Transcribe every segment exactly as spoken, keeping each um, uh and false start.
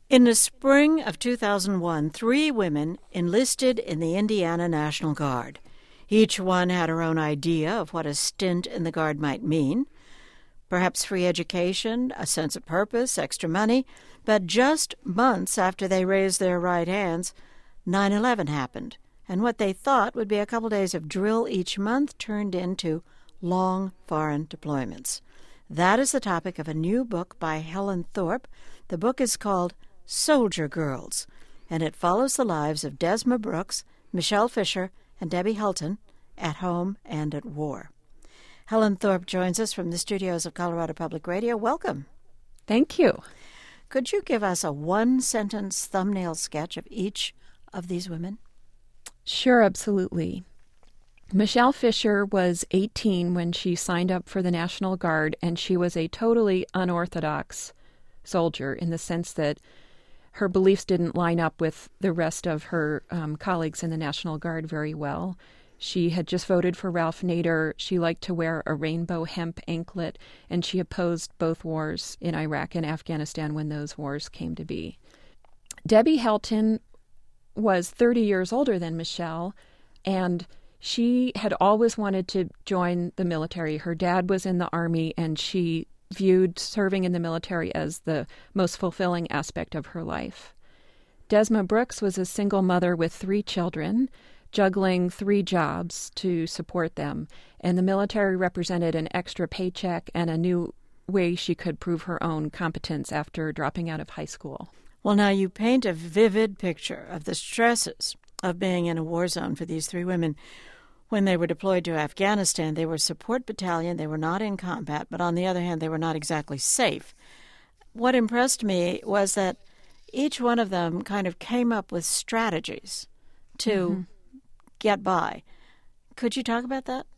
In the spring of two thousand one, three women enlisted in the Indiana National Guard. Each one had her own idea of what a stint in the Guard might mean. Perhaps free education, a sense of purpose, extra money. But just months after they raised their right hands, nine eleven happened, and what they thought would be a couple days of drill each month turned into long foreign deployments. That is the topic of a new book by Helen Thorpe. The book is called Soldier Girls, and it follows the lives of Desma Brooks, Michelle Fisher, and Debbie Hulton at home and at war. Helen Thorpe joins us from the studios of Colorado Public Radio. Welcome. Thank you. Could you give us a one-sentence thumbnail sketch of each of these women? Sure, absolutely. Michelle Fisher was eighteen when she signed up for the National Guard, and she was a totally unorthodox soldier in the sense that her beliefs didn't line up with the rest of her um, colleagues in the National Guard very well. She had just voted for Ralph Nader. She liked to wear a rainbow hemp anklet, and she opposed both wars in Iraq and Afghanistan when those wars came to be. Debbie Hulton was thirty years older than Michelle, and she had always wanted to join the military. Her dad was in the Army, and she viewed serving in the military as the most fulfilling aspect of her life. Desma Brooks was a single mother with three children, juggling three jobs to support them, and the military represented an extra paycheck and a new way she could prove her own competence after dropping out of high school. Well, now you paint a vivid picture of the stresses of being in a war zone for these three women. When they were deployed to Afghanistan, they were support battalion. They were not in combat, but on the other hand, they were not exactly safe. What impressed me was that each one of them kind of came up with strategies to mm-hmm. get by. Could you talk about that?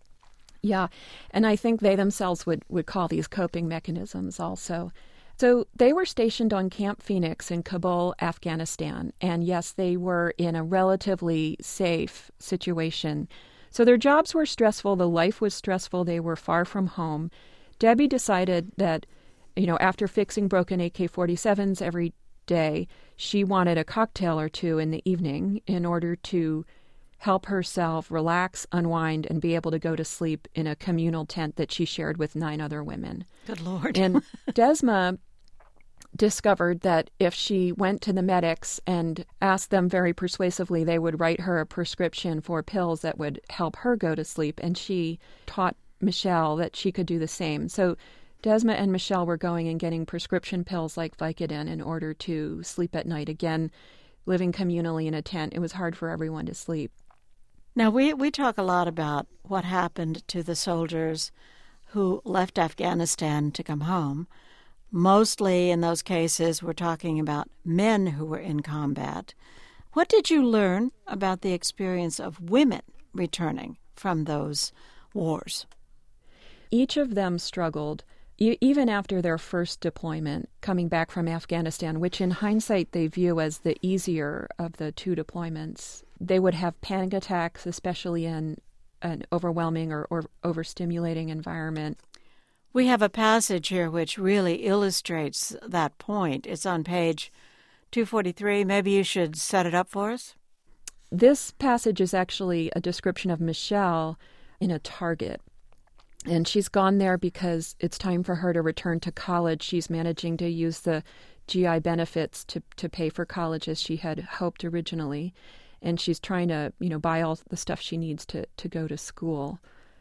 Yeah, and I think they themselves would, would call these coping mechanisms also. So they were stationed on Camp Phoenix in Kabul, Afghanistan, and yes, they were in a relatively safe situation. So their jobs were stressful, the life was stressful, they were far from home. Debbie decided that, you know, after fixing broken A K forty-sevens every day, she wanted a cocktail or two in the evening in order to help herself relax, unwind, and be able to go to sleep in a communal tent that she shared with nine other women. Good Lord. And Desma discovered that if she went to the medics and asked them very persuasively, they would write her a prescription for pills that would help her go to sleep. And she taught Michelle that she could do the same. So Desma and Michelle were going and getting prescription pills like Vicodin in order to sleep at night. Again, living communally in a tent, it was hard for everyone to sleep. Now, we, we talk a lot about what happened to the soldiers who left Afghanistan to come home. Mostly in those cases, we're talking about men who were in combat. What did you learn about the experience of women returning from those wars? Each of them struggled, e- even after their first deployment, coming back from Afghanistan, which in hindsight they view as the easier of the two deployments. They would have panic attacks, especially in an overwhelming or, or overstimulating environment. We have a passage here which really illustrates that point. It's on page two forty-three. Maybe you should set it up for us. This passage is actually a description of Michelle in a Target. And she's gone there because it's time for her to return to college. She's managing to use the G I benefits to, to pay for college as she had hoped originally. And she's trying to, you know, buy all the stuff she needs to, to go to school.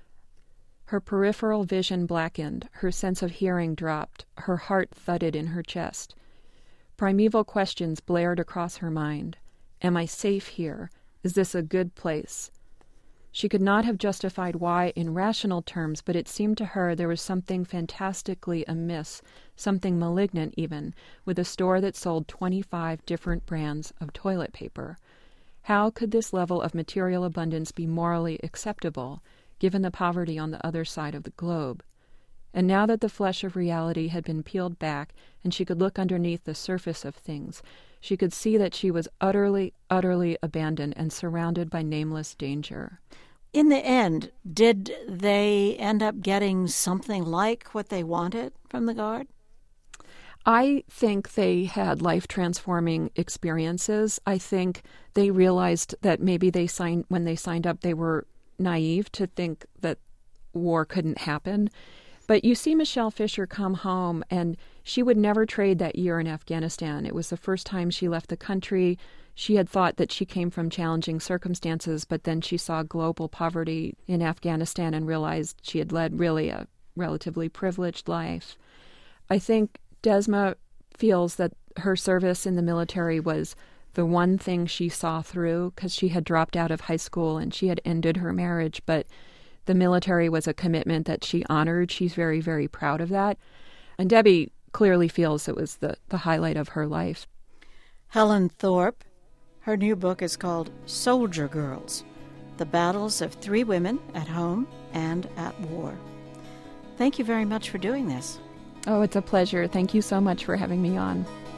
Her peripheral vision blackened, her sense of hearing dropped, her heart thudded in her chest. Primeval questions blared across her mind. Am I safe here? Is this a good place? She could not have justified why in rational terms, but it seemed to her there was something fantastically amiss, something malignant even, with a store that sold twenty-five different brands of toilet paper. How could this level of material abundance be morally acceptable, given the poverty on the other side of the globe? And now that the flesh of reality had been peeled back and she could look underneath the surface of things, she could see that she was utterly, utterly abandoned and surrounded by nameless danger. In the end, did they end up getting something like what they wanted from the Guard? I think they had life-transforming experiences. I think they realized that maybe they signed when they signed up, they were naive to think that war couldn't happen. But you see Michelle Fisher come home, and she would never trade that year in Afghanistan. It was the first time she left the country. She had thought that she came from challenging circumstances, but then she saw global poverty in Afghanistan and realized she had led really a relatively privileged life. I think Desma feels that her service in the military was the one thing she saw through, because she had dropped out of high school and she had ended her marriage, but the military was a commitment that she honored. She's very, very proud of that. And Debbie clearly feels it was the, the highlight of her life. Helen Thorpe, her new book is called Soldier Girls, The Battles of Three Women at Home and at War. Thank you very much for doing this. Oh, it's a pleasure. Thank you so much for having me on.